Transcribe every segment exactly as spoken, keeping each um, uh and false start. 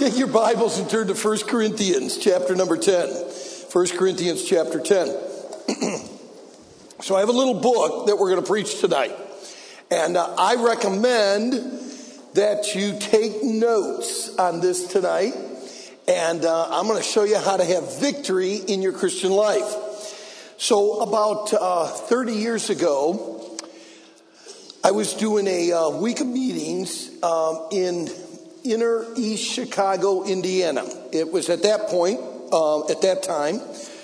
Take your Bibles and turn to First Corinthians chapter number ten. First Corinthians chapter ten. So I have a little book that we're going to preach tonight. And uh, I recommend that you take notes on this tonight. And uh, I'm going to show you how to have victory in your Christian life. So about uh, thirty years ago, I was doing a uh, week of meetings um, in inner East Chicago, Indiana. It was at that point, uh, at that time,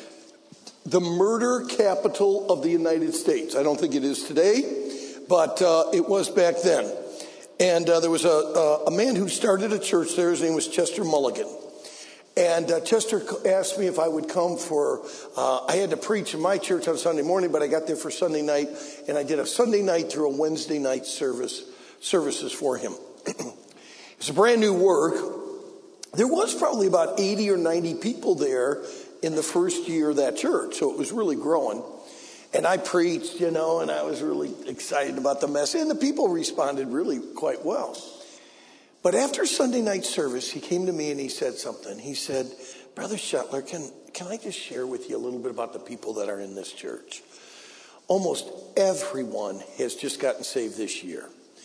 the murder capital of the United States. I don't think it is today, but uh, it was back then. And uh, there was a, a, a man who started a church there. His name was Chester Mulligan. And uh, Chester asked me if I would come for, uh, I had to preach in my church on Sunday morning, but I got there for Sunday night, and I did a Sunday night through a Wednesday night service, services for him. It's a brand new work. There was probably about eighty or ninety people there in the first year of that church, so it was really growing. And I preached, you know, and I was really excited about the message, and the people responded really quite well. But after Sunday night service, he came to me and he said something. He said, "Brother Shetler, can, can I just share with you a little bit about the people that are in this church? Almost everyone has just gotten saved this year.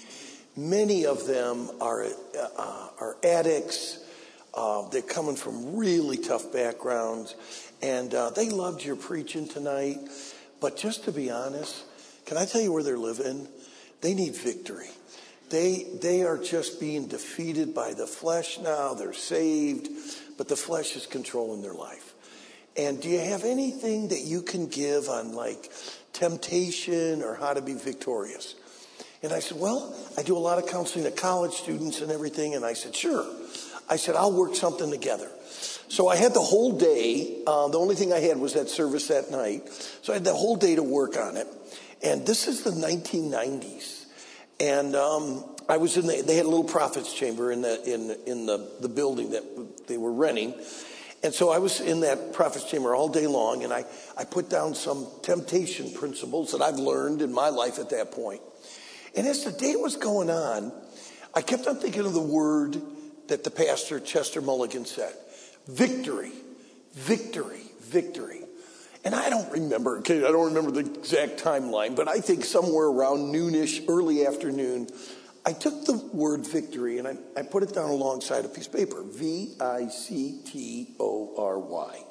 Many of them are uh, are addicts. Uh, they're coming from really tough backgrounds, and uh, they loved your preaching tonight. But just to be honest, can I tell you where they're living? They need victory. They they are just being defeated by the flesh now. They're saved, but the flesh is controlling their life. And do you have anything that you can give on like temptation or how to be victorious?" And I said, "Well, I do a lot of counseling to college students and everything." And I said, "Sure." I said, "I'll work something together." So I had the whole day. Uh, the only thing I had was that service that night. So I had the whole day to work on it. And this is the nineteen nineties. And um, I was in the, they had a little prophet's chamber in the in in the, the building that they were renting. And so I was in that prophet's chamber all day long. And I, I put down some temptation principles that I've learned in my life at that point. And as the day was going on, I kept on thinking of the word that the pastor, Chester Mulligan, said. Victory, victory, victory. And I don't remember, okay, I don't remember the exact timeline, but I think somewhere around noonish, early afternoon, I took the word victory and I, I put it down alongside a piece of paper, V I C T O R Y.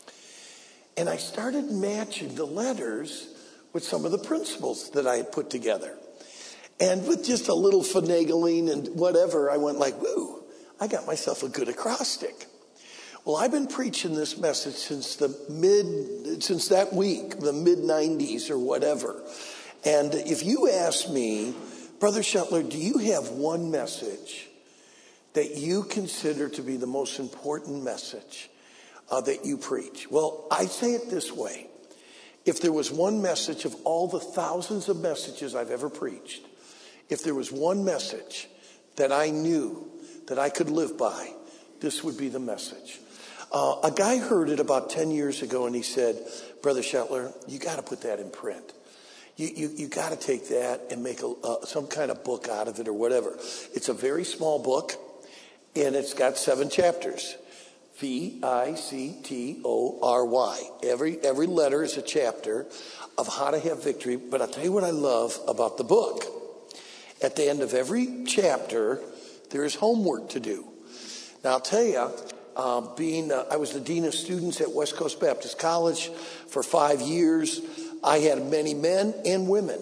And I started matching the letters with some of the principles that I had put together. And with just a little finagling and whatever, I went like, woo, I got myself a good acrostic. Well, I've been preaching this message since the mid, since that week, the mid nineties or whatever. And if you ask me, Brother Shetler, do you have one message that you consider to be the most important message uh, that you preach? Well, I say it this way. If there was one message of all the thousands of messages I've ever preached, if there was one message that I knew that I could live by, this would be the message. Uh, a guy heard it about ten years ago and he said, "Brother Shetler, you got to put that in print. You you, you got to take that and make a, uh, some kind of book out of it or whatever." It's a very small book and it's got seven chapters. V I C T O R Y. Every, every letter is a chapter of how to have victory. But I'll tell you what I love about the book. At the end of every chapter, there is homework to do. Now, I'll tell you, uh, being uh, I was the dean of students at West Coast Baptist College for five years. I had many men and women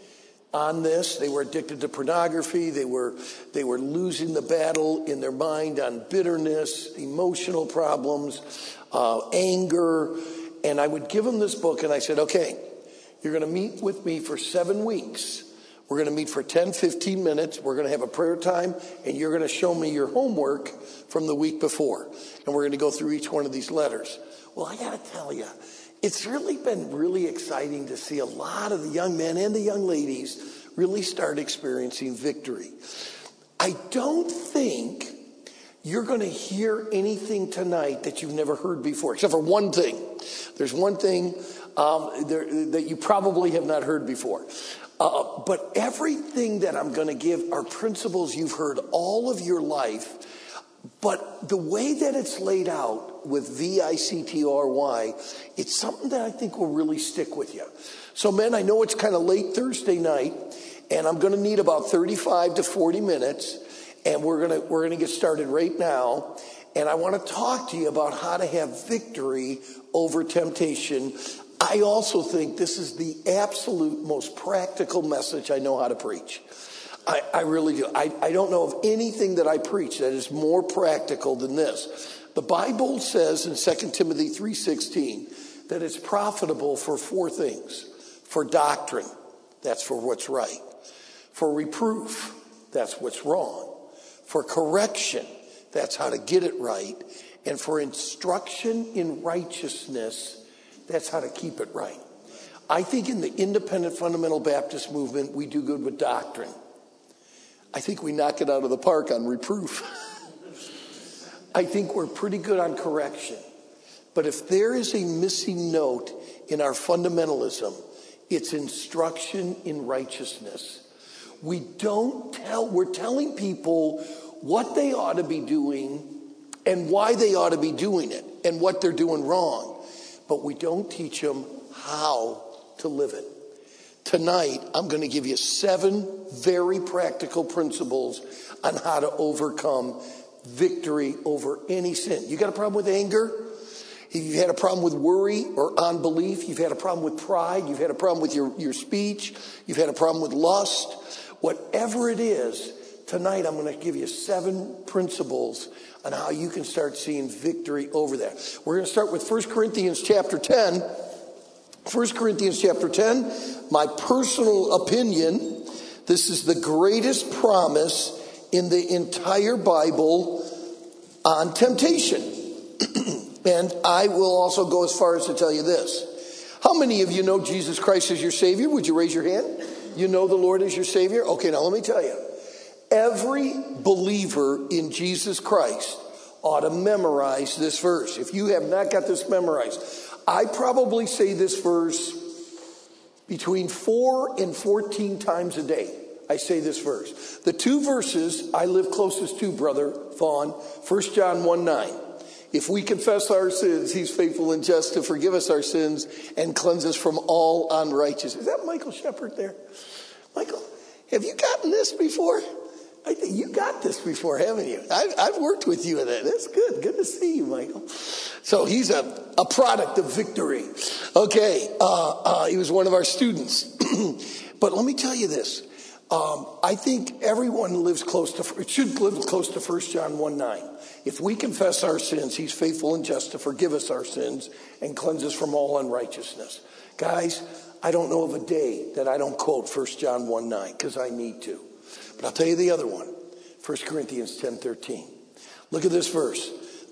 on this. They were addicted to pornography. They were they were losing the battle in their mind on bitterness, emotional problems, uh, anger. And I would give them this book, and I said, "Okay, you're going to meet with me for seven weeks. We're going to meet for ten, fifteen minutes. We're going to have a prayer time, and you're going to show me your homework from the week before. And we're going to go through each one of these letters." Well, I got to tell you, it's really been really exciting to see a lot of the young men and the young ladies really start experiencing victory. I don't think you're going to hear anything tonight that you've never heard before, except for one thing. There's one thing um, there, that you probably have not heard before. Uh, but everything that I'm going to give are principles you've heard all of your life, But the way that it's laid out with V I C T R Y, it's something that I think will really stick with you. So, men, I know it's kind of late Thursday night, and I'm going to need about thirty-five to forty minutes, and we're going to we're going to get started right now. And I want to talk to you about how to have victory over temptation. I also think this is the absolute most practical message I know how to preach. I, I really do. I, I don't know of anything that I preach that is more practical than this. The Bible says in Second Timothy three sixteen that it's profitable for four things. For doctrine, that's for what's right. For reproof, that's what's wrong. For correction, that's how to get it right. And for instruction in righteousness, that's how to keep it right. I think in the independent fundamental Baptist movement, we do good with doctrine. I think we knock it out of the park on reproof. I think we're pretty good on correction. But if there is a missing note in our fundamentalism, it's instruction in righteousness. We don't tell, we're telling people what they ought to be doing and why they ought to be doing it and what they're doing wrong. But we don't teach them how to live it. Tonight, I'm going to give you seven very practical principles on how to overcome victory over any sin. You got a problem with anger? If you've had a problem with worry or unbelief, you've had a problem with pride, you've had a problem with your, your speech, you've had a problem with lust, whatever it is, tonight I'm going to give you seven principles on how you can start seeing victory over that. We're going to start with First Corinthians chapter ten. First Corinthians chapter ten, my personal opinion, this is the greatest promise in the entire Bible on temptation. And I will also go as far as to tell you this. How many of you know Jesus Christ as your Savior? Would you raise your hand? You know the Lord as your Savior? Okay, now let me tell you. Every believer in Jesus Christ ought to memorize this verse. If you have not got this memorized, I probably say this verse between four and fourteen times a day. I say this verse. The two verses I live closest to, Brother Vaughn, First John one nine. If we confess our sins, he's faithful and just to forgive us our sins and cleanse us from all unrighteousness. Is that Michael Shepard there? Michael, have you gotten this before? I think you got this before, haven't you? I've, I've worked with you in that. That's good. Good to see you, Michael. So he's a, a product of victory. Okay, uh, uh, he was one of our students. But let me tell you this. Um, I think everyone lives close to, it should live close to First John one nine. If we confess our sins, he's faithful and just to forgive us our sins and cleanse us from all unrighteousness. Guys, I don't know of a day that I don't quote First John one nine because I need to. But I'll tell you the other one, First Corinthians ten thirteen. Look at this verse.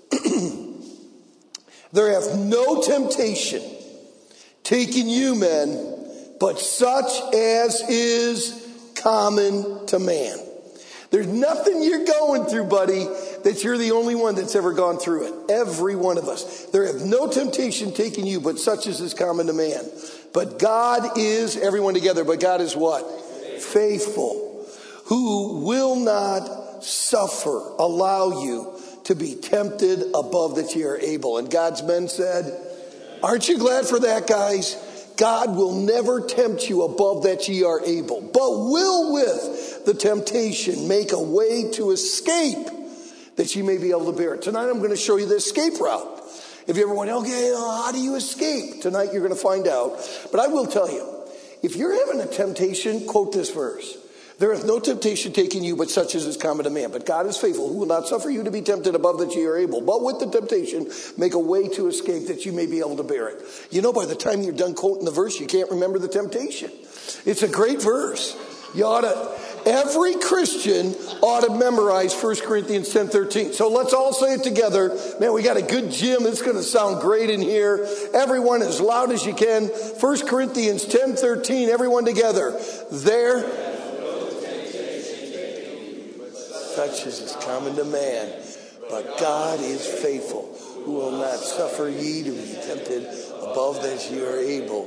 There hath no temptation taken you, men, but such as is common to man. There's nothing you're going through, buddy, that you're the only one that's ever gone through it. Every one of us. There hath no temptation taken you, but such as is common to man. But God is, everyone together, but God is what? Faithful. Who will not suffer, allow you to be tempted above that ye are able. And God's men said, aren't you glad for that, guys? God will never tempt you above that ye are able, but will with the temptation make a way to escape that ye may be able to bear it. Tonight I'm going to show you the escape route. If you ever went, okay, how do you escape? Tonight you're going to find out. But I will tell you, if you're having a temptation, quote this verse. There hath no temptation taken you, but such as is common to man. But God is faithful, who will not suffer you to be tempted above that ye are able. But with the temptation, make a way to escape that you may be able to bear it. You know, by the time you're done quoting the verse, you can't remember the temptation. It's a great verse. You ought to, every Christian ought to memorize First Corinthians ten thirteen. So let's all say it together. Man, we got a good gym. It's going to sound great in here. Everyone as loud as you can. First Corinthians ten thirteen. Everyone together. There. Such as is common to man, but God is faithful, who will not suffer ye to be tempted above that ye are able.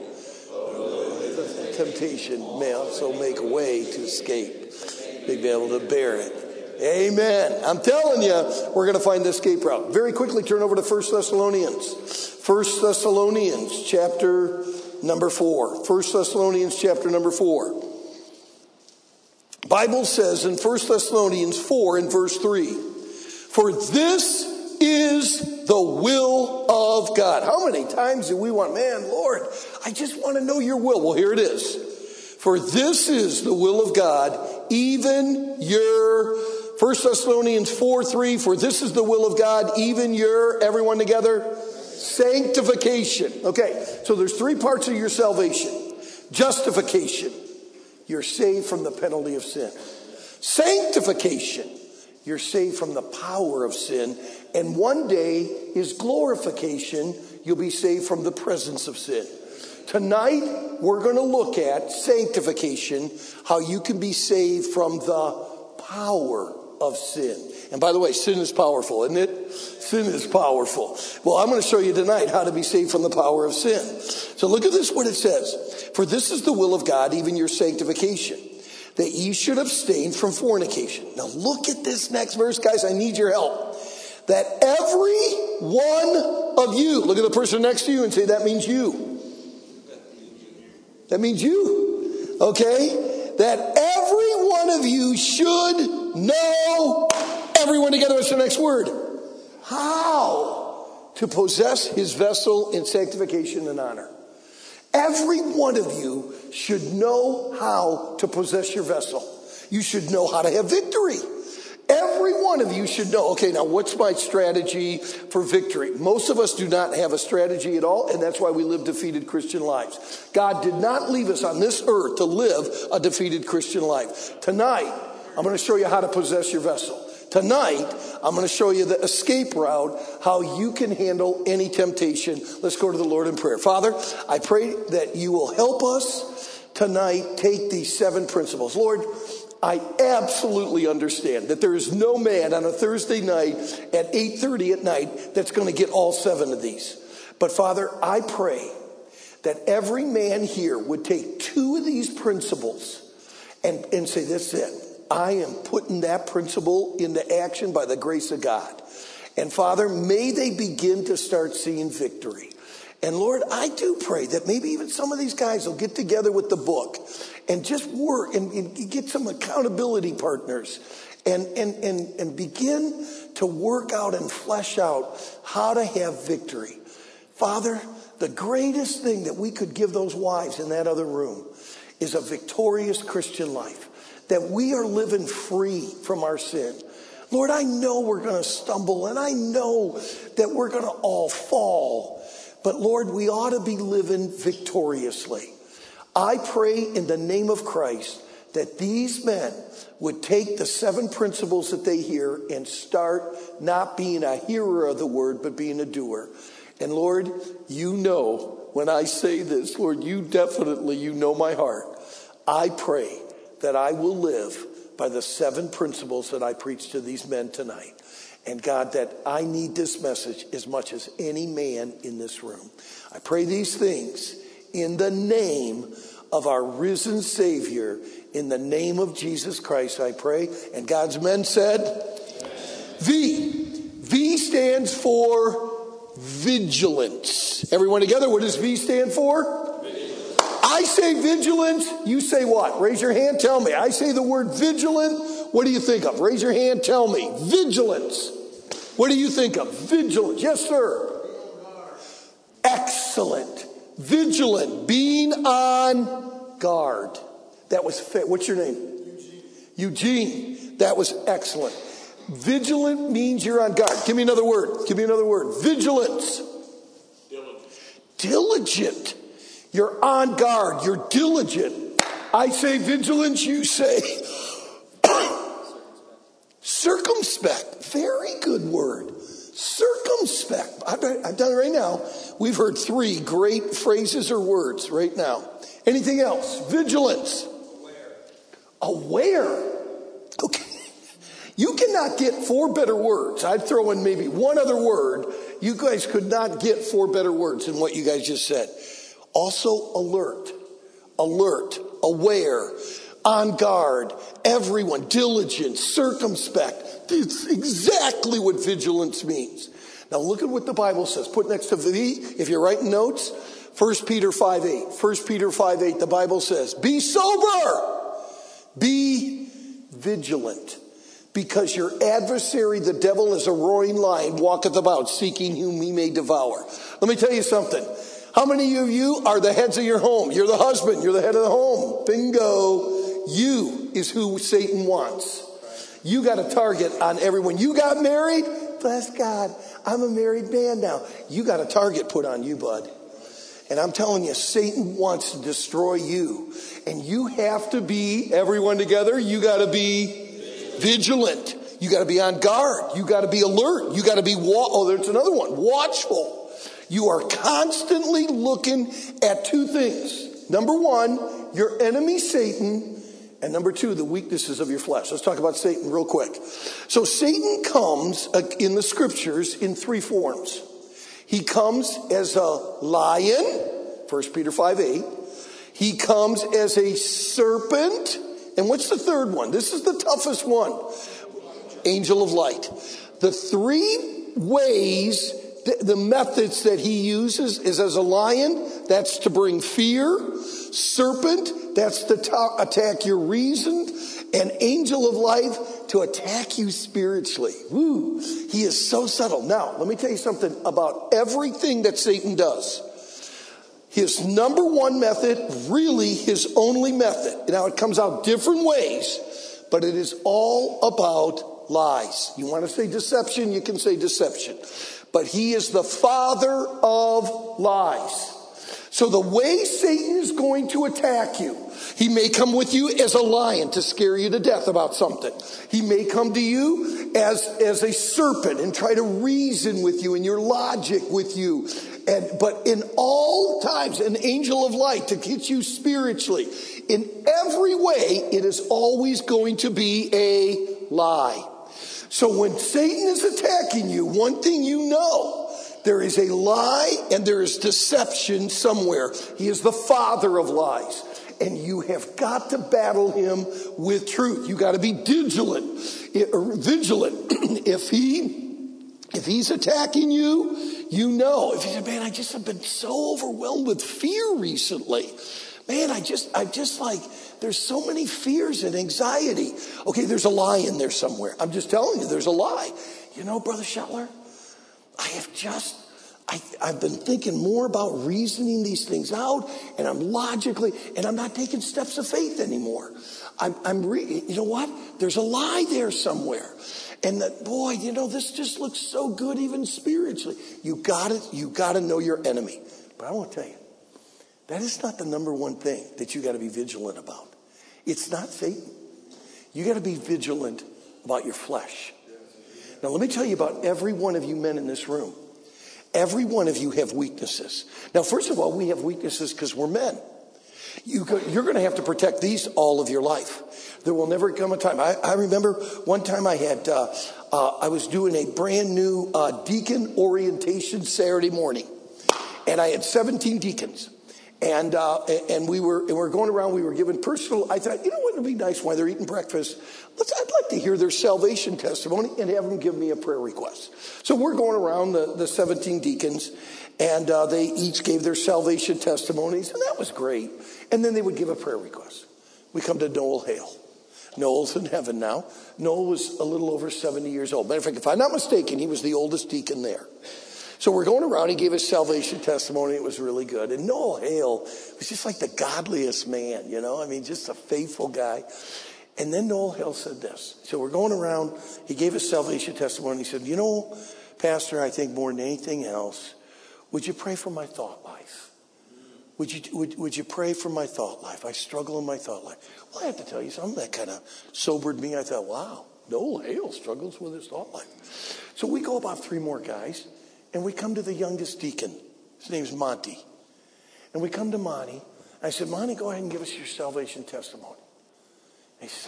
The temptation may also make a way to escape, may be able to bear it. Amen. I'm telling you, we're going to find the escape route. Very quickly turn over to First Thessalonians. First Thessalonians chapter number four. First Thessalonians chapter number four. Bible says in First Thessalonians four and verse three, for this is the will of God. How many times do we want, man, Lord, I just want to know your will. Well, here it is. For this is the will of God, even your, First Thessalonians four three, for this is the will of God, even your, everyone together, sanctification. Okay, so there's three parts of your salvation. Justification. You're saved from the penalty of sin. Sanctification. You're saved from the power of sin. And one day is glorification. You'll be saved from the presence of sin. Tonight, we're going to look at sanctification, how you can be saved from the power of sin. And by the way, sin is powerful, isn't it? Sin is powerful. Well, I'm going to show you tonight how to be saved from the power of sin. So look at this, what it says. For this is the will of God, even your sanctification, that ye should abstain from fornication. Now look at this next verse, guys. I need your help. That every one of you, look at the person next to you and say, that means you. That means you. Okay? That every one of you should know, everyone together, what's the next word? How to possess his vessel in sanctification and honor. Every one of you should know how to possess your vessel. You should know how to have victory. Every one of you should know, okay, now what's my strategy for victory? Most of us do not have a strategy at all, and that's why we live defeated Christian lives. God did not leave us on this earth to live a defeated Christian life. Tonight, I'm going to show you how to possess your vessel. Tonight, I'm going to show you the escape route, how you can handle any temptation. Let's go to the Lord in prayer. Father, I pray that you will help us tonight take these seven principles. Lord, I absolutely understand that there is no man on a Thursday night at eight thirty at night that's going to get all seven of these. But Father, I pray that every man here would take two of these principles and, and say, that's it. I am putting that principle into action by the grace of God. And Father, may they begin to start seeing victory. And Lord, I do pray that maybe even some of these guys will get together with the book and just work and, and get some accountability partners and, and, and, and begin to work out and flesh out how to have victory. Father, the greatest thing that we could give those wives in that other room is a victorious Christian life. That we are living free from our sin. Lord, I know we're going to stumble and I know that we're going to all fall. But Lord, we ought to be living victoriously. I pray in the name of Christ that these men would take the seven principles that they hear and start not being a hearer of the word, but being a doer. And Lord, you know when I say this, Lord, you definitely, you know my heart. I pray that I will live by the seven principles that I preach to these men tonight. And God, that I need this message as much as any man in this room. I pray these things in the name of our risen Savior, in the name of Jesus Christ, I pray. And God's men said, V. V stands for vigilance. Everyone together, what does V stand for? I say vigilance, you say what? Raise your hand, tell me. I say the word vigilant, what do you think of? Raise your hand, tell me. Vigilance. What do you think of? Vigilance. Yes, sir. Excellent. Vigilant. Being on guard. That was fit. What's your name? Eugene. Eugene. That was excellent. Vigilant means you're on guard. Give me another word. Give me another word. Vigilance. Diligent. Diligent. You're on guard. You're diligent. I say vigilance. You say circumspect. Very good word. Circumspect. I've done it right now. We've heard three great phrases or words right now. Anything else? Vigilance. Aware. Aware. Okay. You cannot get four better words. I'd throw in maybe one other word. You guys could not get four better words than what you guys just said. Also alert, alert, aware, on guard, everyone, diligent, circumspect. It's exactly what vigilance means. Now look at what the Bible says. Put next to V, if you're writing notes, First Peter five eight. First Peter five eight, the Bible says, be sober, be vigilant, because your adversary, the devil, is a roaring lion, walketh about, seeking whom he may devour. Let me tell you something. How many of you are the heads of your home? You're the husband. You're the head of the home. Bingo. You is who Satan wants. You got a target on everyone. You got married? Bless God. I'm a married man now. You got a target put on you, bud. And I'm telling you, Satan wants to destroy you. And you have to be, everyone together, you got to be vigilant. You got to be on guard. You got to be alert. You got to be, wa- oh, there's another one, watchful. You are constantly looking at two things. Number one, your enemy Satan. And number two, the weaknesses of your flesh. Let's talk about Satan real quick. So Satan comes in the scriptures in three forms. He comes as a lion, First Peter five eight. He comes as a serpent. And what's the third one? This is the toughest one. Angel of light. The three ways, the, the methods that he uses is as a lion, that's to bring fear. Serpent, that's to ta- attack your reason. And angel of light, to attack you spiritually. Woo. He is so subtle. Now, let me tell you something about everything that Satan does. His number one method, really his only method. Now, it comes out different ways, but it is all about lies. You want to say deception, you can say deception. But he is the father of lies. So the way Satan is going to attack you, he may come with you as a lion to scare you to death about something. He may come to you as, as a serpent and try to reason with you and your logic with you. And, but in all times, an angel of light to get you spiritually. In every way, it is always going to be a lie. So when Satan is attacking you, one thing you know, there is a lie and there is deception somewhere. He is the father of lies. And you have got to battle him with truth. You got to be vigilant. Vigilant. If he, if he's attacking you, you know. If you say, man, I just have been so overwhelmed with fear recently. Man, I just, I just like, there's so many fears and anxiety. Okay, there's a lie in there somewhere. I'm just telling you, there's a lie. You know, Brother Shetler, I have just, I, I've been thinking more about reasoning these things out, and I'm logically, and I'm not taking steps of faith anymore. I'm, I'm re, you know what? There's a lie there somewhere. And that, boy, you know, this just looks so good even spiritually. You got it. You got to know your enemy. But I want to tell you, that is not the number one thing that you got to be vigilant about. It's not Satan. You got to be vigilant about your flesh. Now, let me tell you about every one of you men in this room. Every one of you have weaknesses. Now, first of all, we have weaknesses because we're men. You go, you're going to have to protect these all of your life. There will never come a time. I, I remember one time I had, uh, uh, I was doing a brand new uh, deacon orientation Saturday morning. And I had seventeen deacons. And uh, and we were and we were going around. We were giving personal. I thought, you know what would be nice while they're eating breakfast? Let's. I'd like to hear their salvation testimony and have them give me a prayer request. So we're going around the, the seventeen deacons, and uh, they each gave their salvation testimonies, and that was great. And then they would give a prayer request. We come to Noel Hale. Noel's in heaven now. Noel was a little over seventy years old. Matter of fact, if I'm not mistaken, he was the oldest deacon there. So we're going around. He gave his salvation testimony. It was really good. And Noel Hale was just like the godliest man, you know. I mean, just a faithful guy. And then Noel Hale said this. So we're going around. He gave his salvation testimony. He said, you know, Pastor, I think more than anything else, would you pray for my thought life? Would you, would, would you pray for my thought life? I struggle in my thought life. Well, I have to tell you something that kind of sobered me. I thought, wow, Noel Hale struggles with his thought life. So we go about three more guys. And we come to the youngest deacon. His name's Monty. And we come to Monty. I said, Monty, go ahead and give us your salvation testimony. And he said,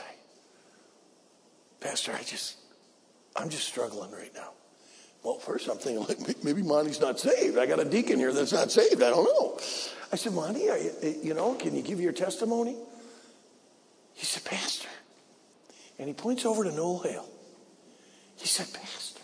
Pastor, I just, I'm just struggling right now. Well, first I'm thinking, like, maybe Monty's not saved. I got a deacon here that's not saved. I don't know. I said, Monty, are you, you know, can you give your testimony? He said, Pastor. And he points over to Noel Hale. He said, Pastor,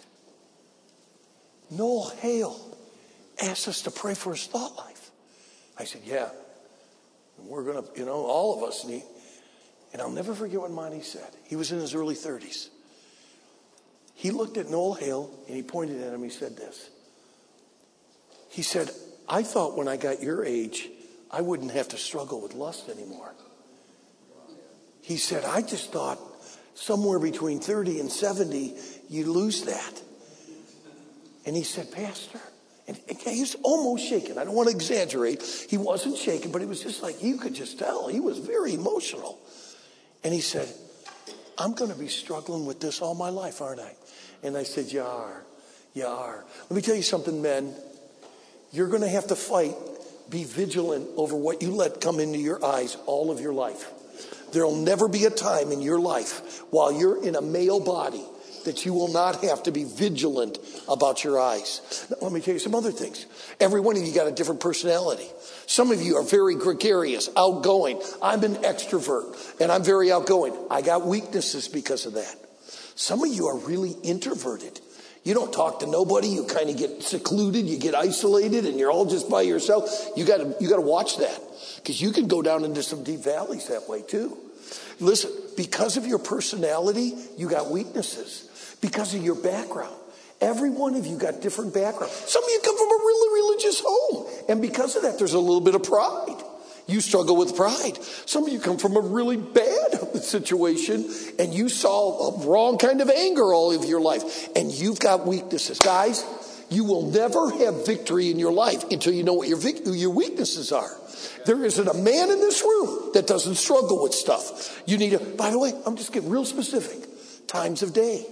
Noel Hale asked us to pray for his thought life. I said, yeah. And we're going to, you know, all of us need. And I'll never forget what Monty said. He was in his early thirties. He looked at Noel Hale and he pointed at him. He said this. He said, I thought when I got your age, I wouldn't have to struggle with lust anymore. He said, I just thought somewhere between thirty and seventy, you lose that. And he said, Pastor, and he was almost shaken. I don't want to exaggerate. He wasn't shaken, but it was just like, you could just tell. He was very emotional. And he said, I'm going to be struggling with this all my life, aren't I? And I said, you are. You are. Let me tell you something, men. You're going to have to fight. Be vigilant over what you let come into your eyes all of your life. There'll never be a time in your life while you're in a male body that you will not have to be vigilant about your eyes. Now, let me tell you some other things. Every one of you got a different personality. Some of you are very gregarious, outgoing. I'm an extrovert, and I'm very outgoing. I got weaknesses because of that. Some of you are really introverted. You don't talk to nobody. You kind of get secluded. You get isolated, and you're all just by yourself. You got to you got to watch that, because you can go down into some deep valleys that way too. Listen, because of your personality, you got weaknesses. Because of your background. Every one of you got different backgrounds. Some of you come from a really religious home. And because of that, there's a little bit of pride. You struggle with pride. Some of you come from a really bad situation, and you saw a wrong kind of anger all of your life. And you've got weaknesses. Guys, you will never have victory in your life until you know what your, vic- your weaknesses are. There isn't a man in this room that doesn't struggle with stuff. You need to, by the way, I'm just getting real specific. Times of day.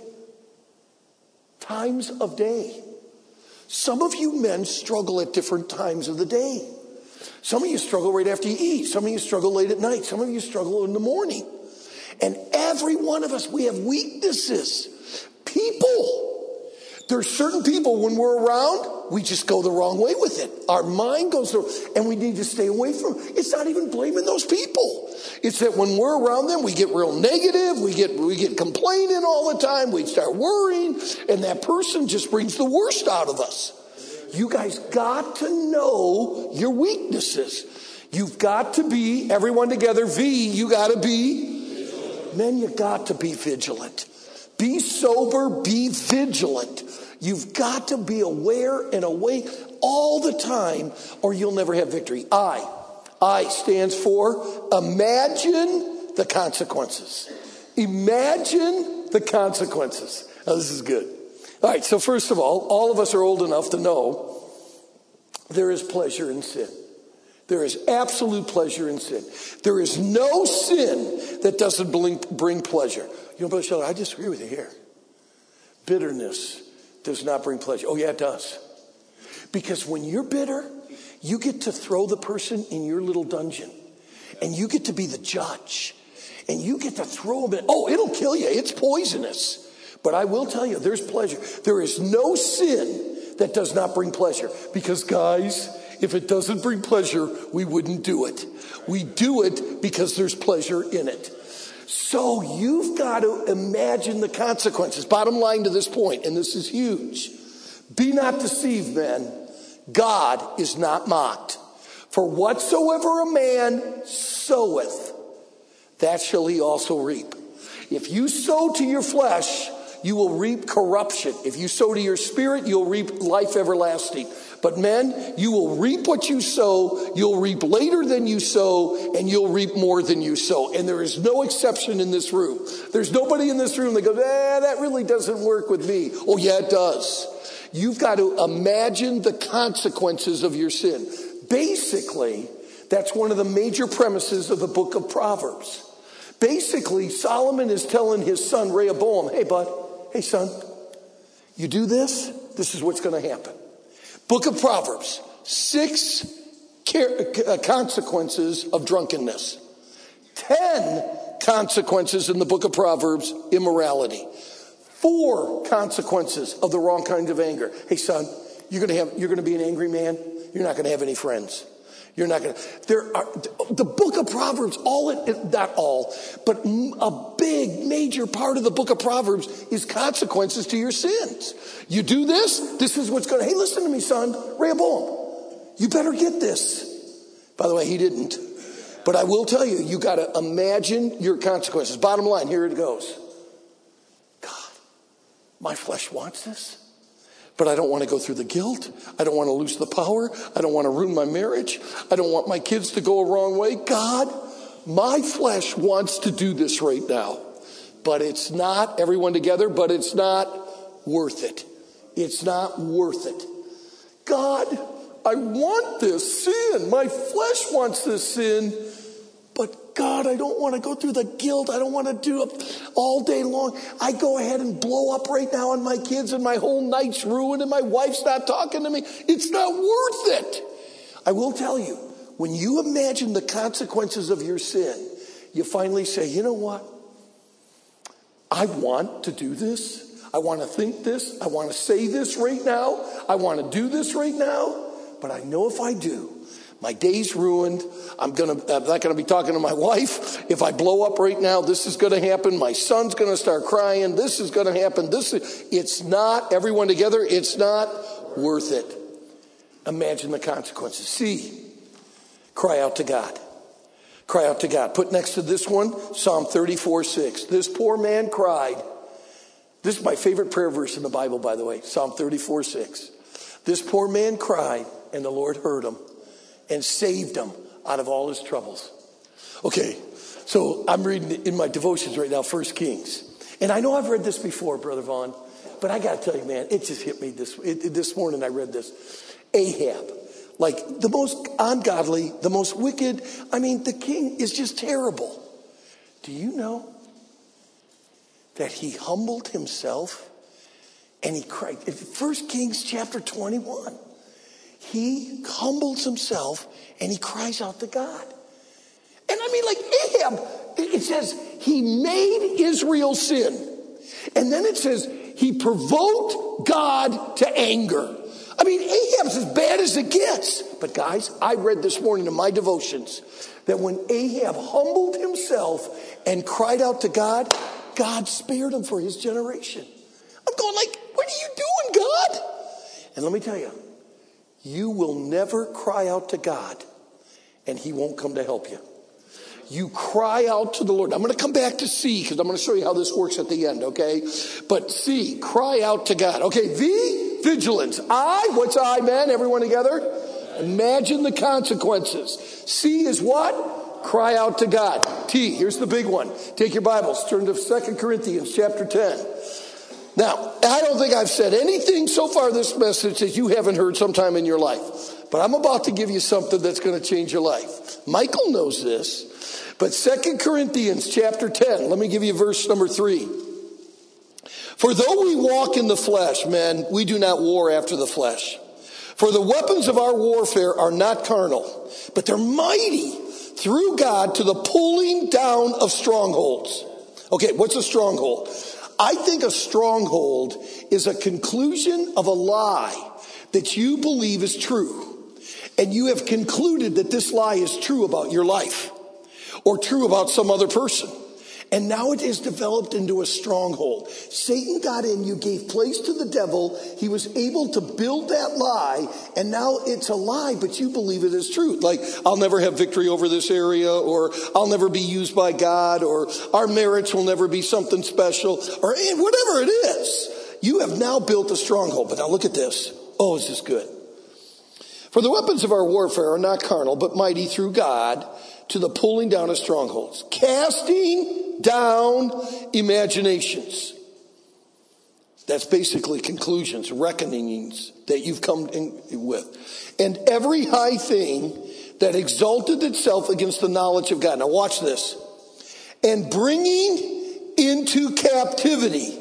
Times of day. Some of you men struggle at different times of the day. Some of you struggle right after you eat. Some of you struggle late at night. Some of you struggle in the morning. And every one of us, we have weaknesses. People. There's certain people, when we're around, we just go the wrong way with it. Our mind goes through, and we need to stay away from it. It's not even blaming those people. It's that when we're around them, we get real negative. We get we get complaining all the time. We start worrying, and that person just brings the worst out of us. You guys got to know your weaknesses. You've got to be, everyone together, V, you got to be. Men, you got to be vigilant. Be sober, be vigilant. You've got to be aware and awake all the time, or you'll never have victory. I. I stands for imagine the consequences. Imagine the consequences. Now, this is good. All right, so first of all, all of us are old enough to know there is pleasure in sin. There is absolute pleasure in sin. There is no sin that doesn't bring pleasure. You know, Brother Sheldon, I disagree with you here. Bitterness does not bring pleasure. Oh, yeah, it does. Because when you're bitter, you get to throw the person in your little dungeon. And you get to be the judge. And you get to throw them in. Oh, it'll kill you. It's poisonous. But I will tell you, there's pleasure. There is no sin that does not bring pleasure. Because, guys, if it doesn't bring pleasure, we wouldn't do it. We do it because there's pleasure in it. So you've got to imagine the consequences. Bottom line to this point, and this is huge. Be not deceived, men. God is not mocked. For whatsoever a man soweth, that shall he also reap. If you sow to your flesh, you will reap corruption. If you sow to your spirit, you'll reap life everlasting. But men, you will reap what you sow, you'll reap later than you sow, and you'll reap more than you sow. And there is no exception in this room. There's nobody in this room that goes, eh, that really doesn't work with me. Oh, yeah, it does. You've got to imagine the consequences of your sin. Basically, that's one of the major premises of the book of Proverbs. Basically, Solomon is telling his son Rehoboam, hey, bud, hey, son, you do this, this is what's going to happen. Book of Proverbs, six consequences of drunkenness. Ten consequences in the book of Proverbs, immorality. Four consequences of the wrong kind of anger. Hey, son, you're going to have, you're going to be an angry man. You're not going to have any friends. You're not going to. There are the book of Proverbs, all it, not all, but a big major part of the book of Proverbs is consequences to your sins. You do this, this is what's going to, hey, listen to me, son, Rehoboam, you better get this. By the way, he didn't. But I will tell you, you got to imagine your consequences. Bottom line, here it goes. God, my flesh wants this. But I don't want to go through the guilt. I don't want to lose the power. I don't want to ruin my marriage. I don't want my kids to go a wrong way. God, my flesh wants to do this right now. But it's not, everyone together, but it's not worth it. It's not worth it. God, I want this sin. My flesh wants this sin. But God, I don't want to go through the guilt. I don't want to do it all day long. I go ahead and blow up right now on my kids and my whole night's ruined and my wife's not talking to me. It's not worth it. I will tell you, when you imagine the consequences of your sin, you finally say, you know what? I want to do this. I want to think this. I want to say this right now. I want to do this right now. But I know if I do, my day's ruined. I'm gonna. I'm not gonna be talking to my wife. If I blow up right now, this is gonna happen. My son's gonna start crying. This is gonna happen. This is. It's not. Everyone together. It's not worth it. Imagine the consequences. C. Cry out to God. Cry out to God. Put next to this one, Psalm thirty-four six. This poor man cried. This is my favorite prayer verse in the Bible, by the way. Psalm thirty-four six. This poor man cried, and the Lord heard him and saved him out of all his troubles. Okay, so I'm reading in my devotions right now, First Kings. And I know I've read this before, Brother Vaughn, but I got to tell you, man, it just hit me this, it, this morning I read this. Ahab, like the most ungodly, the most wicked. I mean, the king is just terrible. Do you know that he humbled himself and he cried? In First Kings chapter twenty-one. He humbles himself and he cries out to God. And I mean, like Ahab, it says he made Israel sin. And then it says he provoked God to anger. I mean, Ahab's as bad as it gets. But guys, I read this morning in my devotions that when Ahab humbled himself and cried out to God, God spared him for his generation. I'm going like, what are you doing, God? And let me tell you, you will never cry out to God and he won't come to help you. You cry out to the Lord. I'm going to come back to C because I'm going to show you how this works at the end, okay? But C, cry out to God. Okay, V, vigilance. I, what's I, man? Everyone together? Imagine the consequences. C is what? Cry out to God. T, here's the big one. Take your Bibles, turn to Second Corinthians chapter ten. Now, I don't think I've said anything so far this message that you haven't heard sometime in your life. But I'm about to give you something that's going to change your life. Michael knows this. But Second Corinthians chapter ten, let me give you verse number three. For though we walk in the flesh, men, we do not war after the flesh. For the weapons of our warfare are not carnal, but they're mighty through God to the pulling down of strongholds. Okay, what's a stronghold? I think a stronghold is a conclusion of a lie that you believe is true. And you have concluded that this lie is true about your life or true about some other person. And now it is developed into a stronghold. Satan got in, you gave place to the devil. He was able to build that lie. And now it's a lie, but you believe it is truth. Like, I'll never have victory over this area, or I'll never be used by God, or our marriage will never be something special, or whatever it is. You have now built a stronghold. But now look at this. Oh, is this good? For the weapons of our warfare are not carnal, but mighty through God to the pulling down of strongholds, casting down imaginations. That's basically conclusions, reckonings that you've come in with. And every high thing that exalted itself against the knowledge of God. Now watch this. And bringing into captivity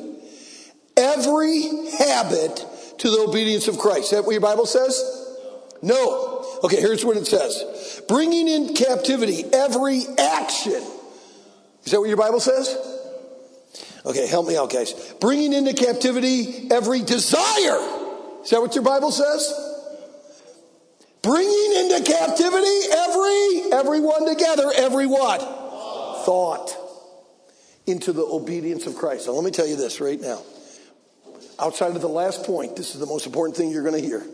every habit to the obedience of Christ. Is that what your Bible says? No. Okay, here's what it says. Bringing in captivity every action. Is that what your Bible says? Okay, help me out, guys. Bringing into captivity every desire. Is that what your Bible says? Bringing into captivity every, everyone together, every what? Thought. Into the obedience of Christ. Now let me tell you this right now. Outside of the last point, this is the most important thing you're going to hear.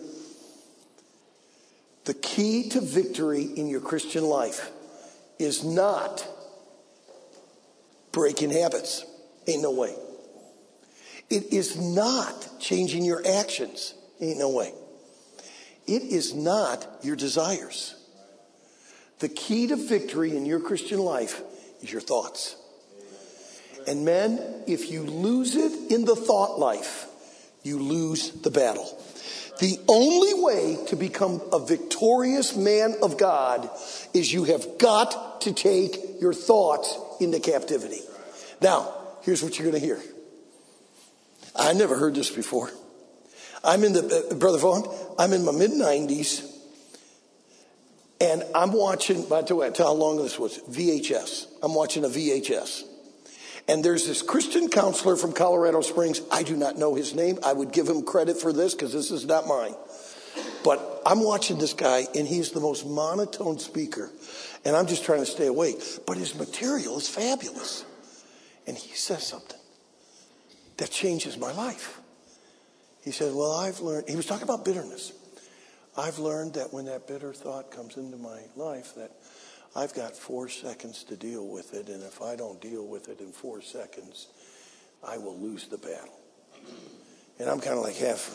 The key to victory in your Christian life is not breaking habits. Ain't no way. It is not changing your actions. Ain't no way. It is not your desires. The key to victory in your Christian life is your thoughts. And men, if you lose it in the thought life, you lose the battle. The only way to become a victorious man of God is you have got to take your thoughts into captivity. Now, here's what you're going to hear. I never heard this before. I'm in the, uh, Brother Vaughn, I'm in my mid nineties, and I'm watching, by the way, I tell how long this was, V H S. I'm watching a V H S. And there's this Christian counselor from Colorado Springs. I do not know his name. I would give him credit for this because this is not mine. But I'm watching this guy, and he's the most monotone speaker. And I'm just trying to stay awake. But his material is fabulous. And he says something that changes my life. He said, well, I've learned, he was talking about bitterness. I've learned that when that bitter thought comes into my life, that I've got four seconds to deal with it, and if I don't deal with it in four seconds, I will lose the battle. And I'm kind of like half.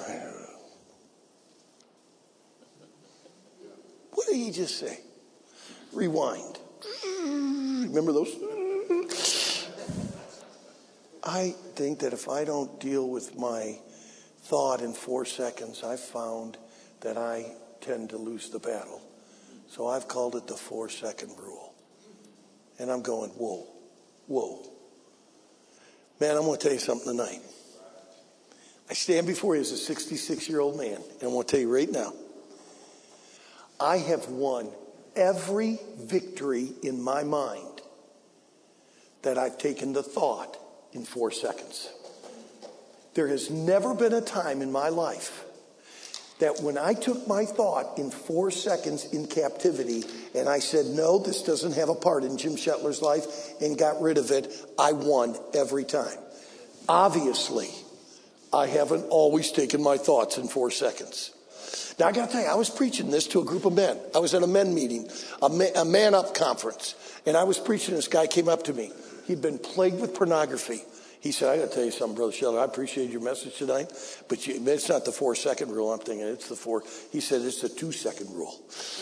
What did he just say? Rewind. Remember those? I think that if I don't deal with my thought in four seconds, I've found that I tend to lose the battle. So I've called it the four-second rule. And I'm going, whoa, whoa. Man, I'm going to tell you something tonight. I stand before you as a sixty-six-year-old man, and I'm going to tell you right now, I have won every victory in my mind that I've taken the thought in four seconds. There has never been a time in my life that when I took my thought in four seconds in captivity and I said, no, this doesn't have a part in Jim Shetler's life, and got rid of it, I won every time. Obviously, I haven't always taken my thoughts in four seconds. Now, I got to tell you, I was preaching this to a group of men. I was at a men meeting, a man, a man up conference, and I was preaching. This guy came up to me. He'd been plagued with pornography. He said, I got to tell you something, Brother Sheldon. I appreciate your message tonight, but you, it's not the four-second rule. I'm thinking it's the four. He said, it's the two-second rule.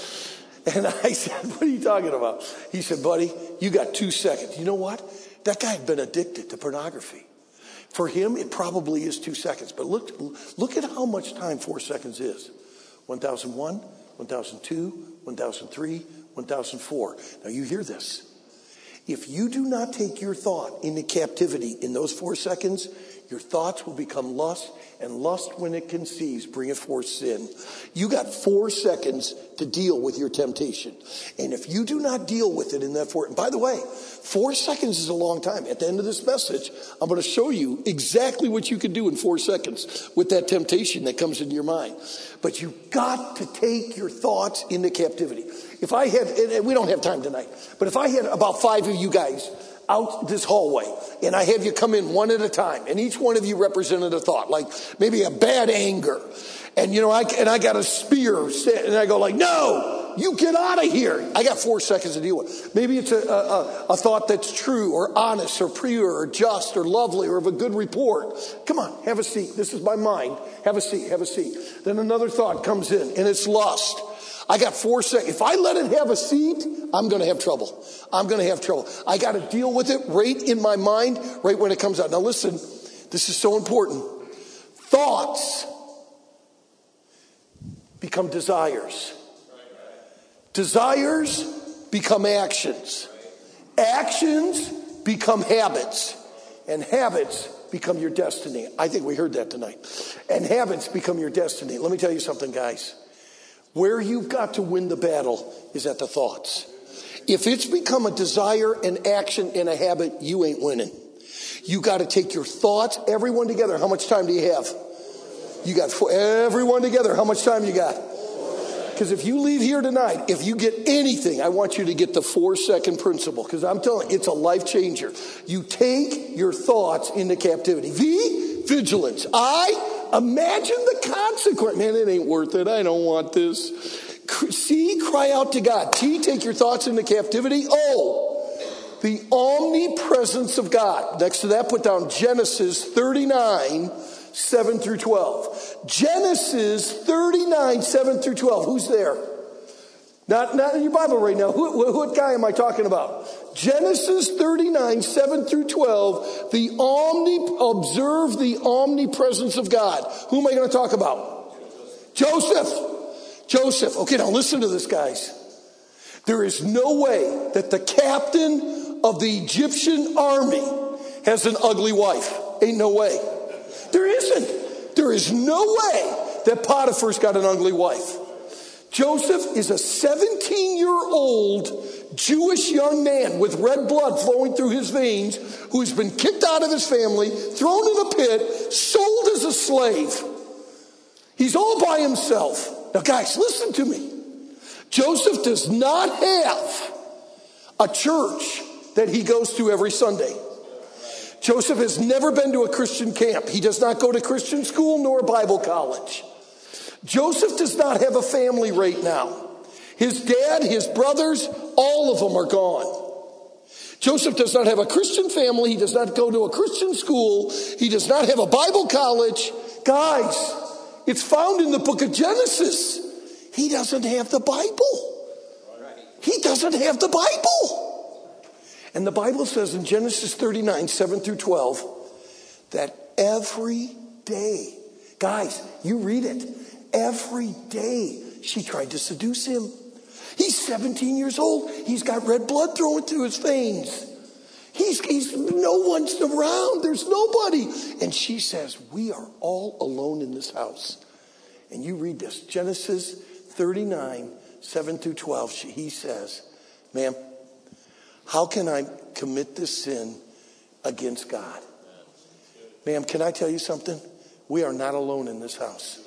And I said, what are you talking about? He said, buddy, you got two seconds. You know what? That guy had been addicted to pornography. For him, it probably is two seconds. But look, look at how much time four seconds is. one thousand one, one thousand two, one thousand three, one thousand four. Now, you hear this. If you do not take your thought into captivity in those four seconds, your thoughts will become lust, and lust, when it conceives, bringeth forth sin. You got four seconds to deal with your temptation. And if you do not deal with it in that four, and by the way, four seconds is a long time. At the end of this message, I'm going to show you exactly what you can do in four seconds with that temptation that comes into your mind. But you've got to take your thoughts into captivity. If I had, and we don't have time tonight, but if I had about five of you guys out this hallway, and I have you come in one at a time, and each one of you represented a thought, like maybe a bad anger, and you know, I and I got a spear, and I go like, no, you get out of here. I got four seconds to deal with. Maybe it's a, a, a thought that's true, or honest, or pure, or just, or lovely, or of a good report. Come on, have a seat. This is my mind. Have a seat, have a seat. Then another thought comes in, and it's lust. I got four seconds. If I let it have a seat, I'm going to have trouble. I'm going to have trouble. I got to deal with it right in my mind, right when it comes out. Now listen, this is so important. Thoughts become desires. Desires become actions. Actions become habits. And habits become your destiny. I think we heard that tonight. And habits become your destiny. Let me tell you something, guys. Where you've got to win the battle is at the thoughts. If it's become a desire, an action, and a habit, you ain't winning. You got to take your thoughts, everyone together. How much time do you have? You got four, everyone together. How much time you got? because if you leave here tonight, if you get anything, I want you to get the four second principle, because I'm telling you, it's a life changer. You take your thoughts into captivity. V, vigilance. I, imagine the consequence. Man, it ain't worth it. I don't want this. C, cry out to God. T, take your thoughts into captivity. O, the omnipresence of God. Next to that, put down Genesis thirty-nine, seven through twelve. Genesis thirty-nine, seven through twelve. Who's there? Not, not in your Bible right now. Who, who, what guy am I talking about? Genesis thirty-nine, seven through twelve. The omni, observe the omnipresence of God. Who am I going to talk about? Joseph. Joseph. Okay, now listen to this, guys. There is no way that the captain of the Egyptian army has an ugly wife. Ain't no way. There isn't. There is no way that Potiphar's got an ugly wife. Joseph is a seventeen-year-old Jewish young man with red blood flowing through his veins who's been kicked out of his family, thrown in a pit, sold as a slave. He's all by himself. Now, guys, listen to me. Joseph does not have a church that he goes to every Sunday. Joseph has never been to a Christian camp. He does not go to Christian school nor Bible college. Joseph does not have a family right now. His dad, his brothers, all of them are gone. Joseph does not have a Christian family. He does not go to a Christian school. He does not have a Bible college. Guys, it's found in the book of Genesis. He doesn't have the Bible. He doesn't have the Bible. And the Bible says in Genesis thirty-nine, seven through twelve, that every day, guys, you read it, every day she tried to seduce him. He's seventeen years old. He's got red blood flowing through his veins. He's, he's, no one's around. There's nobody. And she says, we are all alone in this house. And you read this, Genesis thirty-nine, seven through twelve. She, he says, ma'am, how can I commit this sin against God? Ma'am, can I tell you something? We are not alone in this house.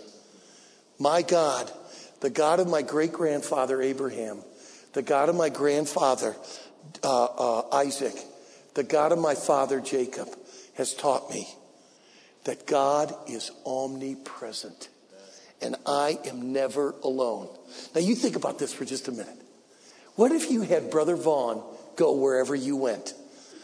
My God, the God of my great-grandfather Abraham, the God of my grandfather uh, uh, Isaac, the God of my father Jacob has taught me that God is omnipresent. And I am never alone. Now you think about this for just a minute. What if you had Brother Vaughn go wherever you went?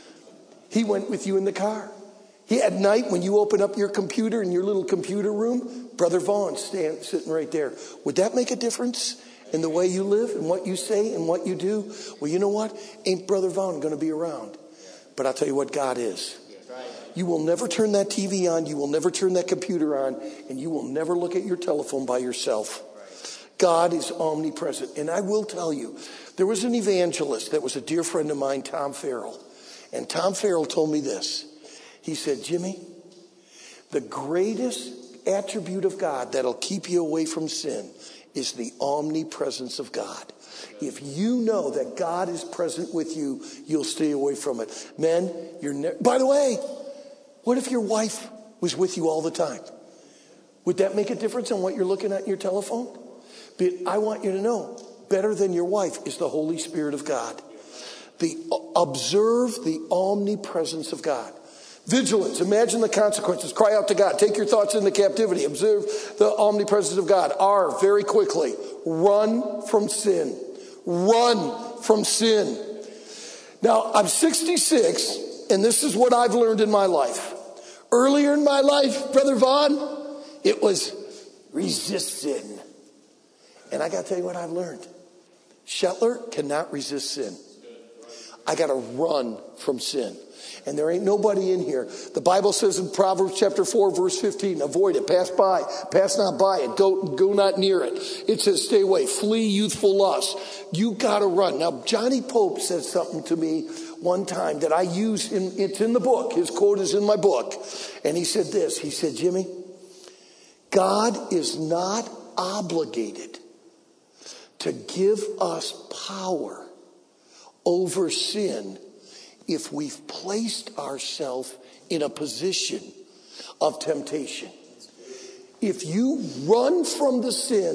He went with you in the car. He, at night when you open up your computer in your little computer room, Brother Vaughn stand, sitting right there. Would that make a difference in the way you live and what you say and what you do? Well, you know what? Ain't Brother Vaughn going to be around? But I'll tell you what God is. You will never turn that T V on. You will never turn that computer on. And you will never look at your telephone by yourself. God is omnipresent. And I will tell you, there was an evangelist that was a dear friend of mine, Tom Farrell. And Tom Farrell told me this. He said, Jimmy, the greatest attribute of God that'll keep you away from sin is the omnipresence of God. If you know that God is present with you, you'll stay away from it. Men, you're ne- by the way, what if your wife was with you all the time? Would that make a difference on what you're looking at in your telephone? But I want you to know, better than your wife is the Holy Spirit of God. The observe the omnipresence of God. Vigilance. Imagine the consequences. Cry out to God. Take your thoughts into captivity. Observe the omnipresence of God. R, very quickly. Run from sin. Run from sin. Now, I'm sixty-six, and this is what I've learned in my life. Earlier in my life, Brother Vaughn, it was resist sin. And I got to tell you what I've learned. Shetler cannot resist sin. I got to run from sin. And there ain't nobody in here. The Bible says in Proverbs chapter four, verse fifteen, avoid it, pass by, pass not by it, go, go not near it. It says stay away, flee youthful lust. You got to run. Now, Johnny Pope said something to me one time that I use, in, it's in the book. His quote is in my book. And he said this, he said, Jimmy, God is not obligated to give us power over sin if we've placed ourselves in a position of temptation. If you run from the sin,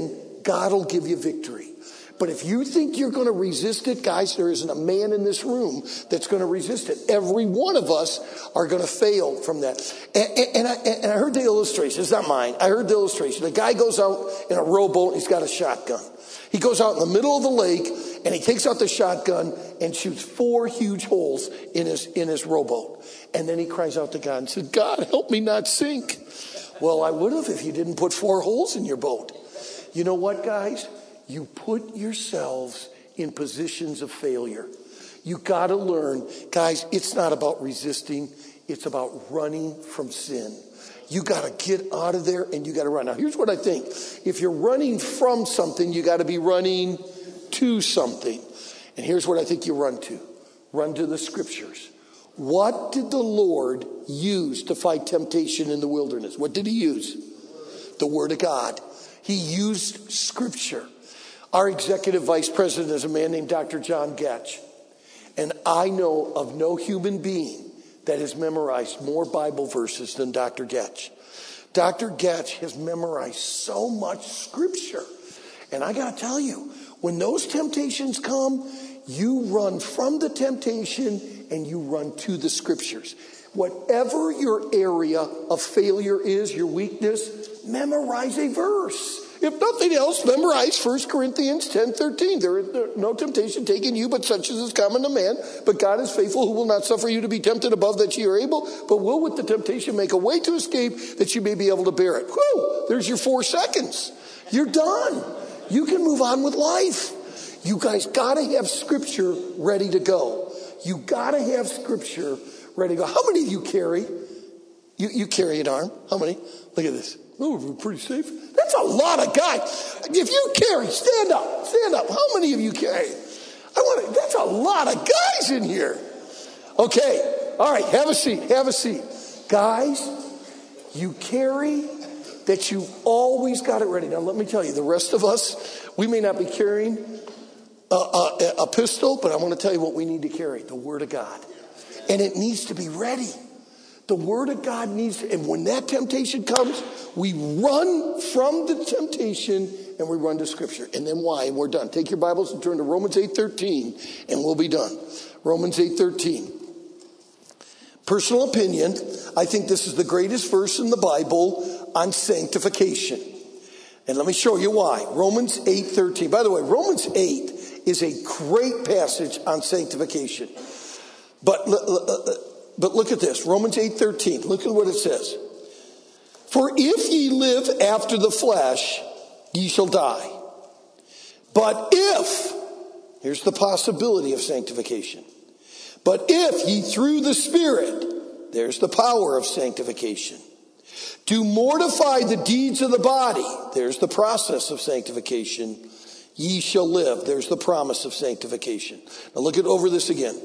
God will give you victory. But if you think you're going to resist it, guys, there isn't a man in this room that's going to resist it. Every one of us are going to fail from that. And, and, and, I, and I heard the illustration. It's not mine. I heard the illustration. The guy goes out in a rowboat. He's got a shotgun. He goes out in the middle of the lake, and he takes out the shotgun and shoots four huge holes in his, in his rowboat. And then he cries out to God and says, God, help me not sink. Well, I would have if you didn't put four holes in your boat. You know what, guys? You put yourselves in positions of failure. You got to learn, guys, it's not about resisting. It's about running from sin. You got to get out of there and you got to run. Now, here's what I think. If you're running from something, you got to be running to something. And here's what I think you run to. Run to the scriptures. What did the Lord use to fight temptation in the wilderness? What did he use? The Word of God. He used scripture. Our executive vice president is a man named Doctor John Getch. And I know of no human being that has memorized more Bible verses than Doctor Getch. Doctor Getch has memorized so much scripture. And I got to tell you, when those temptations come, you run from the temptation and you run to the scriptures. Whatever your area of failure is, your weakness, memorize a verse. If nothing else, memorize First Corinthians ten thirteen. There is no temptation taken you, but such as is common to man. But God is faithful, who will not suffer you to be tempted above that ye are able, but will with the temptation make a way to escape, that you may be able to bear it. Whew, there's your four seconds. You're done. You can move on with life. You guys got to have scripture ready to go. You got to have scripture ready to go. How many of you carry? You, you carry an arm. How many? Look at this. Oh, we're pretty safe. That's a lot of guys. If you carry, stand up. Stand up. How many of you carry? I want to, that's a lot of guys in here. Okay. All right. Have a seat. Have a seat. Guys, you carry that you always got it ready. Now, let me tell you, the rest of us, we may not be carrying a, a, a pistol, but I want to tell you what we need to carry, the Word of God. And it needs to be ready. The Word of God needs to, and when that temptation comes, we run from the temptation and we run to Scripture. And then why? And we're done. Take your Bibles and turn to Romans eight thirteen and we'll be done. Romans eight thirteen. Personal opinion, I think this is the greatest verse in the Bible on sanctification. And let me show you why. Romans eight thirteen. By the way, Romans eight is a great passage on sanctification. But But look at this, Romans eight thirteen. Look at what it says. For if ye live after the flesh, ye shall die. But if, here's the possibility of sanctification. But if ye through the Spirit, there's the power of sanctification, do mortify the deeds of the body, there's the process of sanctification, ye shall live. There's the promise of sanctification. Now look at over this again.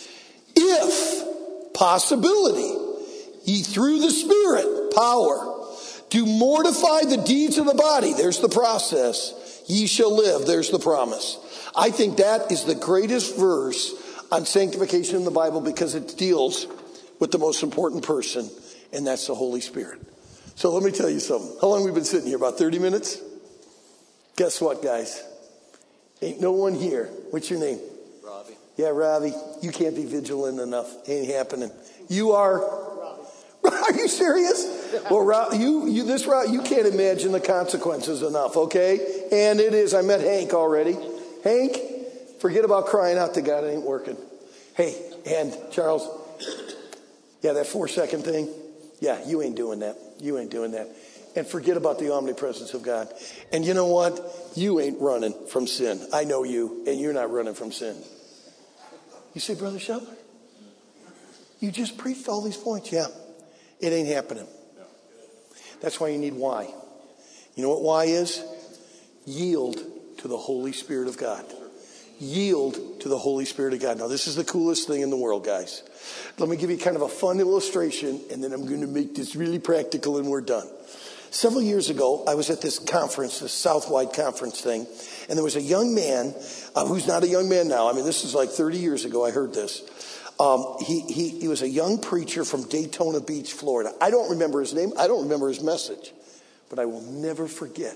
If, possibility, ye through the Spirit, power, do mortify the deeds of the body, there's the process, ye shall live, there's the promise. I think that is the greatest verse on sanctification in the Bible because it deals with the most important person, and that's the Holy Spirit. So let me tell you something. How long have we been sitting here? About thirty minutes? Guess what, guys? Ain't no one here. What's your name? Ravi. Yeah, Ravi. You can't be vigilant enough. Ain't happening. You are... Ravi. Are you serious? Well, Ravi, you, you, this Ravi, you can't imagine the consequences enough, okay? And it is. I met Hank already. Hank, forget about crying out to God. It ain't working. Hey, and Charles, yeah, that four-second thing, yeah, you ain't doing that. You ain't doing that. And forget about the omnipresence of God. And you know what? You ain't running from sin. I know you, and you're not running from sin. You say, Brother Sheldon, you just preached all these points. Yeah, it ain't happening. That's why you need why. You know what why is? Yield to the Holy Spirit of God. Yield to the Holy Spirit of God. Now, this is the coolest thing in the world, guys. Let me give you kind of a fun illustration, and then I'm going to make this really practical, and we're done. Several years ago, I was at this conference, this Southwide conference thing, and there was a young man uh, who's not a young man now. I mean, this is like thirty years ago I heard this. Um, he, he, he was a young preacher from Daytona Beach, Florida. I don't remember his name. I don't remember his message. But I will never forget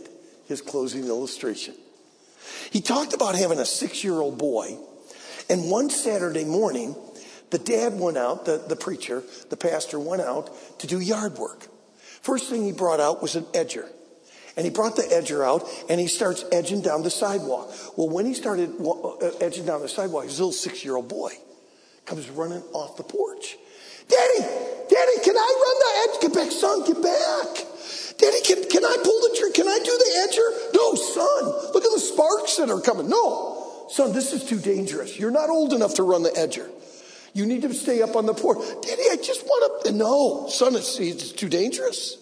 his closing illustration. He talked about having a six-year-old boy, and one Saturday morning, the dad went out, the, the preacher, the pastor went out to do yard work. First thing he brought out was an edger. And he brought the edger out, and he starts edging down the sidewalk. Well, when he started edging down the sidewalk, his little six-year-old boy comes running off the porch. Daddy, Daddy, can I run the edge? Get back, son, get back. Daddy, can, can I pull the tree? Can I do the edger? No, son, look at the sparks that are coming. No, son, this is too dangerous. You're not old enough to run the edger. You need to stay up on the porch. Daddy, I just want to. No, son, it's, it's too dangerous.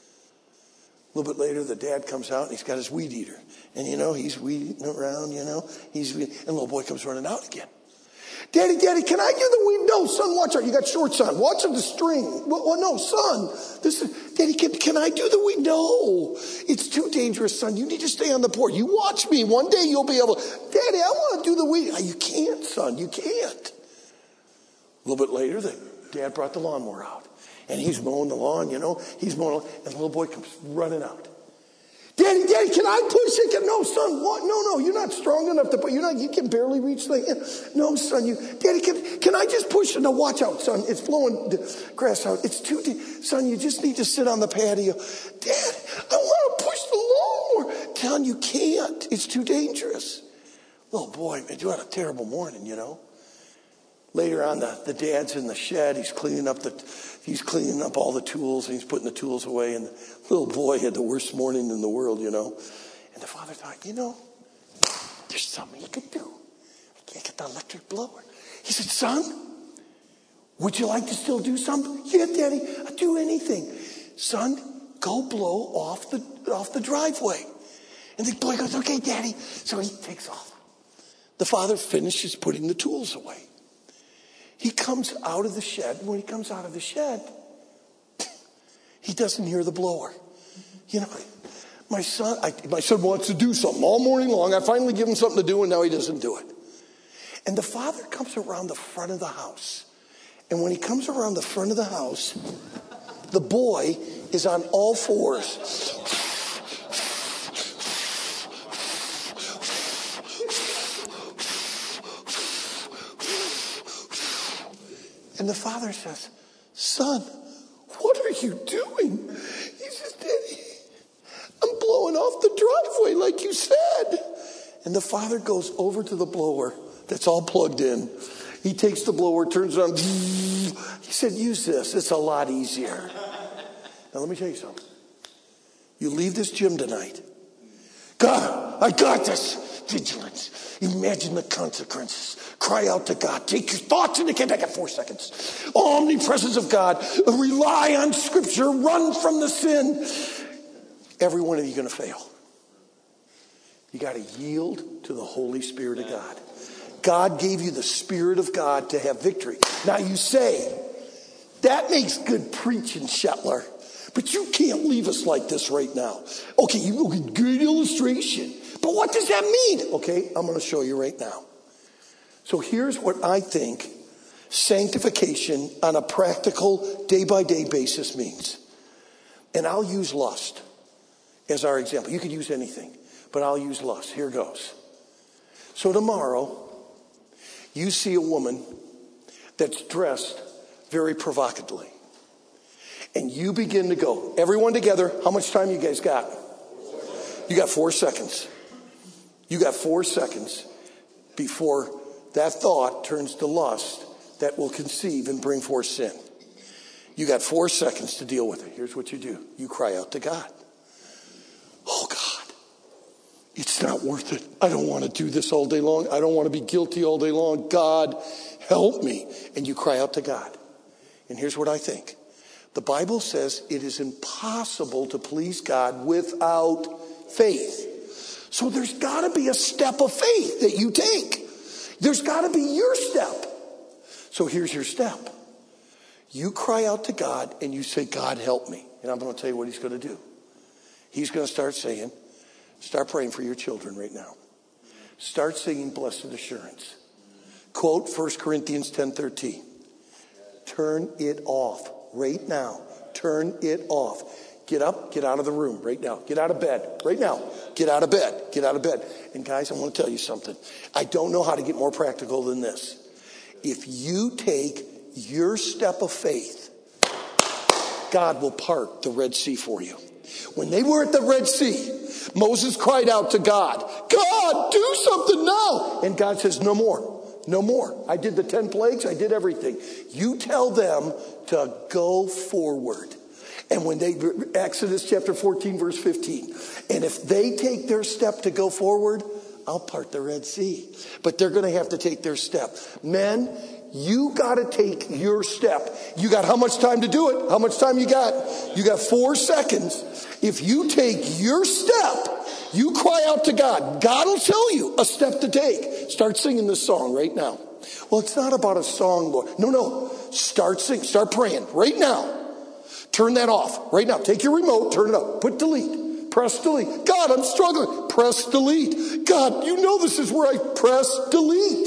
A little bit later, the dad comes out and he's got his weed eater. And, you know, he's weeding around, you know. He's weed- And the little boy comes running out again. Daddy, Daddy, can I do the weed? No, son, watch out. You got shorts on. Watch the string. Well, well, no, son. This is, Daddy, can, can I do the weed? No, it's too dangerous, son. You need to stay on the porch. You watch me. One day you'll be able. Daddy, I want to do the weed. You can't, son. You can't. A little bit later, the dad brought the lawnmower out. And he's mowing the lawn, you know. He's mowing, and the little boy comes running out. Daddy, Daddy, can I push it? Can, no, son, what? No, no, you're not strong enough to put. You're not. You can barely reach the hand. No, son, you. Daddy, can, can I just push it? No, watch out, son. It's blowing the grass out. It's too deep. Son, you just need to sit on the patio. Dad, I want to push the lawnmower. Son, you can't. It's too dangerous. Little boy, man, you had a terrible morning, you know. Later on, the, the dad's in the shed. He's cleaning up the, he's cleaning up all the tools, and he's putting the tools away. And the little boy had the worst morning in the world, you know. And the father thought, you know, there's something he could do. I can't get the electric blower. He said, son, would you like to still do something? Yeah, Daddy, I'll do anything. Son, go blow off the off the driveway. And the boy goes, okay, Daddy. So he takes off. The father finishes putting the tools away. He comes out of the shed. When he comes out of the shed, he doesn't hear the blower. You know, my son, I, my son wants to do something all morning long. I finally give him something to do, and now he doesn't do it. And the father comes around the front of the house. And when he comes around the front of the house, the boy is on all fours. And the father says, son, what are you doing? He says, Daddy, I'm blowing off the driveway like you said. And the father goes over to the blower that's all plugged in. He takes the blower, turns it on. He said, use this. It's a lot easier. Now, let me tell you something. You leave this gym tonight. God, I got this. Vigilance. Imagine the consequences. Cry out to God. Take your thoughts into account. I got four seconds. Omnipresence of God. Rely on Scripture. Run from the sin. Every one of you is going to fail. You got to yield to the Holy Spirit of God. God gave you the Spirit of God to have victory. Now you say, that makes good preaching, Shetler. But you can't leave us like this right now. Okay, you good illustration. But what does that mean? Okay, I'm going to show you right now. So here's what I think sanctification on a practical day-by-day basis means. And I'll use lust as our example. You could use anything, but I'll use lust. Here goes. So tomorrow, you see a woman that's dressed very provocatively. And you begin to go. Everyone together, how much time you guys got? You got four seconds. You got four seconds before that thought turns to lust that will conceive and bring forth sin. You got four seconds to deal with it. Here's what you do. You cry out to God. Oh, God, it's not worth it. I don't want to do this all day long. I don't want to be guilty all day long. God, help me. And you cry out to God. And here's what I think. The Bible says it is impossible to please God without faith. So there's got to be a step of faith that you take. There's got to be your step. So here's your step. You cry out to God and you say, God, help me. And I'm going to tell you what he's going to do. He's going to start saying, start praying for your children right now. Start singing Blessed Assurance. Quote First Corinthians ten thirteen. Turn it off right now. Turn it off. Get up, get out of the room right now. Get out of bed right now. Get out of bed, get out of bed. And guys, I want to tell you something. I don't know how to get more practical than this. If you take your step of faith, God will part the Red Sea for you. When they were at the Red Sea, Moses cried out to God, God, do something now. And God says, no more, no more. I did the ten plagues. I did everything. You tell them to go forward. And when they, Exodus chapter fourteen, verse fifteen, and if they take their step to go forward, I'll part the Red Sea. But they're going to have to take their step. Men, you got to take your step. You got how much time to do it? How much time you got? You got four seconds. If you take your step, you cry out to God. God will tell you a step to take. Start singing this song right now. Well, it's not about a song, Lord. No, no. Start singing. Start praying right now. Turn that off right now. Take your remote, turn it up. Put delete. Press delete. God, I'm struggling. Press delete. God, you know this is where I press delete.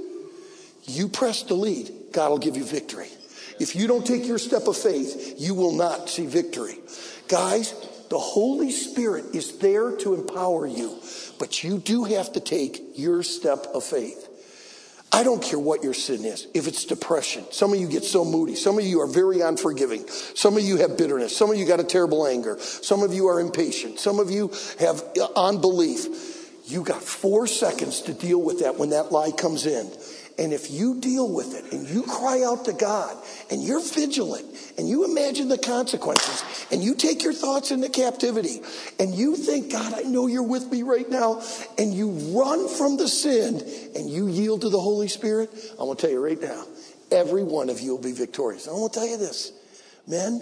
You press delete, God will give you victory. If you don't take your step of faith, you will not see victory. Guys, the Holy Spirit is there to empower you, but you do have to take your step of faith. I don't care what your sin is. If it's depression, some of you get so moody. Some of you are very unforgiving. Some of you have bitterness. Some of you got a terrible anger. Some of you are impatient. Some of you have unbelief. You got four seconds to deal with that when that lie comes in. And if you deal with it and you cry out to God and you're vigilant and you imagine the consequences and you take your thoughts into captivity and you think, God, I know you're with me right now, and you run from the sin and you yield to the Holy Spirit, I'm going to tell you right now, every one of you will be victorious. I want to tell you this, men,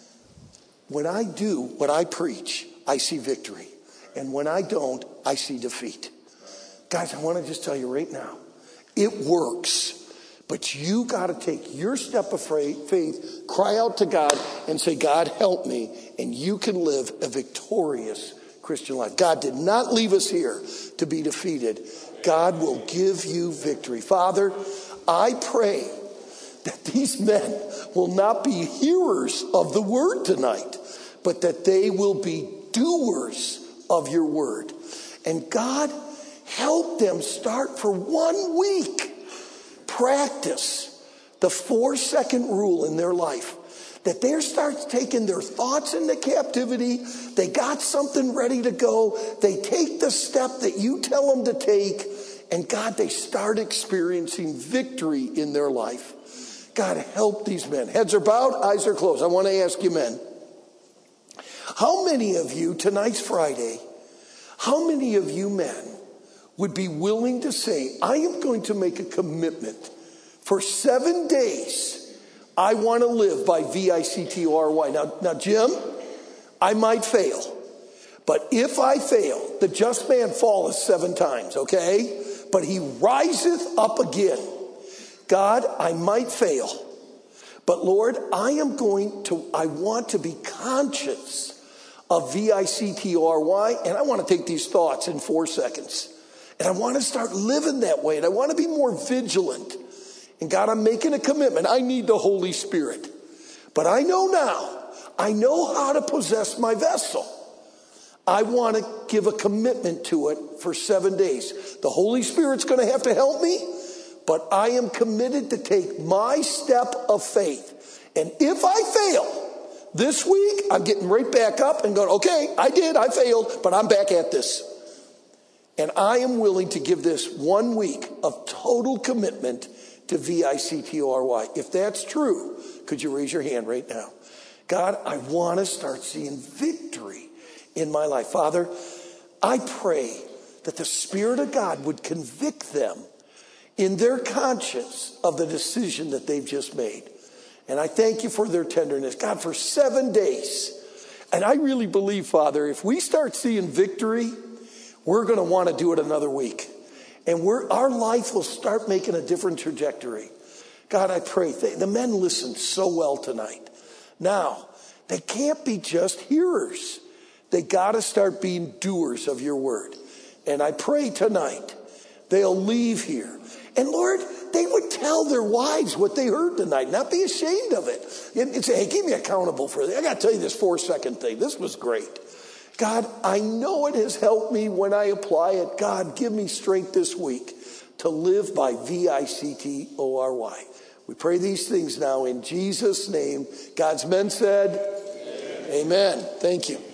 when I do what I preach, I see victory. And when I don't, I see defeat. Guys, I want to just tell you right now, it works, but you got to take your step of faith, cry out to God and say, God, help me, and you can live a victorious Christian life. God did not leave us here to be defeated. God will give you victory. Father, I pray that these men will not be hearers of the word tonight, but that they will be doers of your word. And God, help them start for one week. Practice the four second rule in their life. That they start taking their thoughts into captivity. They got something ready to go. They take the step that you tell them to take. And God, they start experiencing victory in their life. God, help these men. Heads are bowed, eyes are closed. I want to ask you men, how many of you, tonight's Friday, how many of you men would be willing to say, I am going to make a commitment for seven days. I want to live by V I C T O R Y. Now, now, Jim, I might fail. But if I fail, the just man falleth seven times, okay? But he riseth up again. God, I might fail. But Lord, I am going to, I want to be conscious of V I C T O R Y. And I want to take these thoughts in four seconds. And I want to start living that way. And I want to be more vigilant. And God, I'm making a commitment. I need the Holy Spirit. But I know now, I know how to possess my vessel. I want to give a commitment to it for seven days. The Holy Spirit's going to have to help me. But I am committed to take my step of faith. And if I fail this week, I'm getting right back up and going, okay, I did, I failed, but I'm back at this. And I am willing to give this one week of total commitment to V I C T O R Y. If that's true, could you raise your hand right now? God, I want to start seeing victory in my life. Father, I pray that the Spirit of God would convict them in their conscience of the decision that they've just made. And I thank you for their tenderness. God, for seven days. And I really believe, Father, if we start seeing victory, we're going to want to do it another week. And we're, our life will start making a different trajectory. God, I pray. The men listened so well tonight. Now, they can't be just hearers. They got to start being doers of your word. And I pray tonight they'll leave here And Lord, they would tell their wives what they heard tonight, not be ashamed of it. And, and say, hey, keep me accountable for this. I got to tell you this four second thing. This was great. God, I know it has helped me when I apply it. God, give me strength this week to live by V I C T O R Y. We pray these things now in Jesus' name. God's men said, amen. Amen. Thank you.